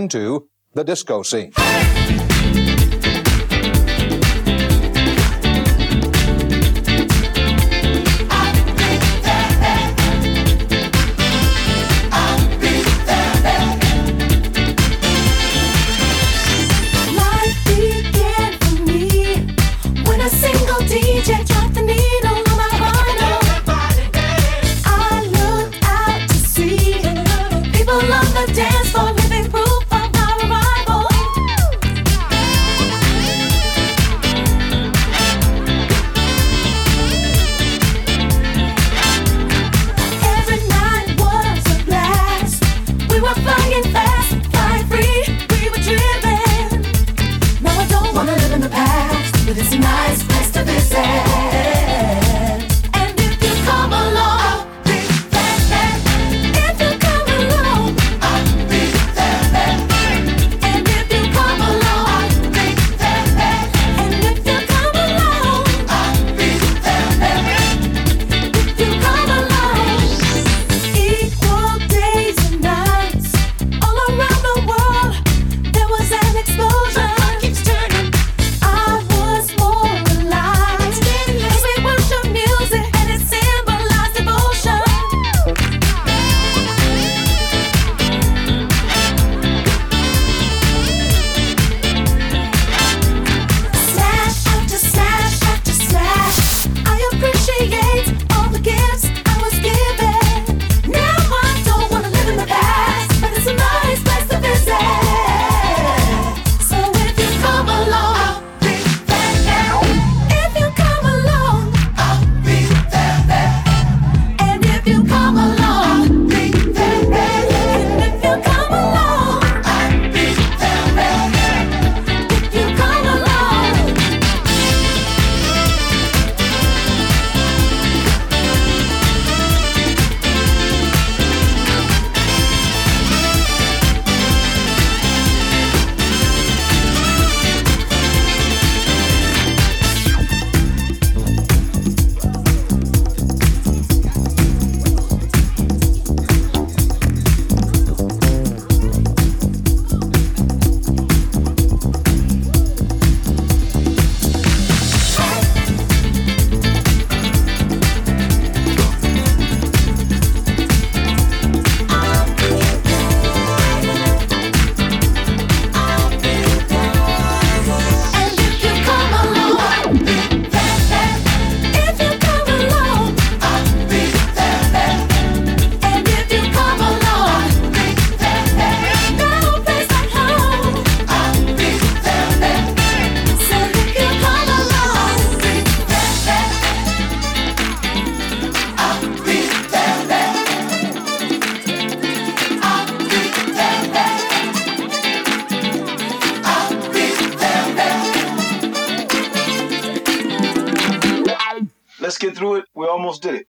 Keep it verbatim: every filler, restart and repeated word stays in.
into the disco scene. D J dropped the needle on my vinyl. I look out to see people on the dance floor living proof of our arrival. Every night was a blast. We were flying fast, flying free. We were driven. No, I don't wanna live in the past, but it's a nice place to visit. And if you come along, I'll be there. If you come along, I'll be there. And if you come along, I'll be there. And if you come along, I'll be there. If you come along, equal days and nights all around the world. There was an explosion. It keeps turning. I was more alive. Cause we worship music and it symbolized devotion. Slash after slash after slash. I appreciate all the gifts I was given. Now I don't wanna live in the past, but it's a nice place to visit. So if you come along, I'll be there. If you come along, I'll be there. And if you come along, I'll be there. And if you come along, I'll be there. If you come along. And if you come along, I'll be there. If you come along, I'll be there. And if you come along, I'll be there. No place like home, I'll be there. So if you come along, I'll be there. I'll be there. I'll be there. I'll be there. Let's get through it. We almost did it.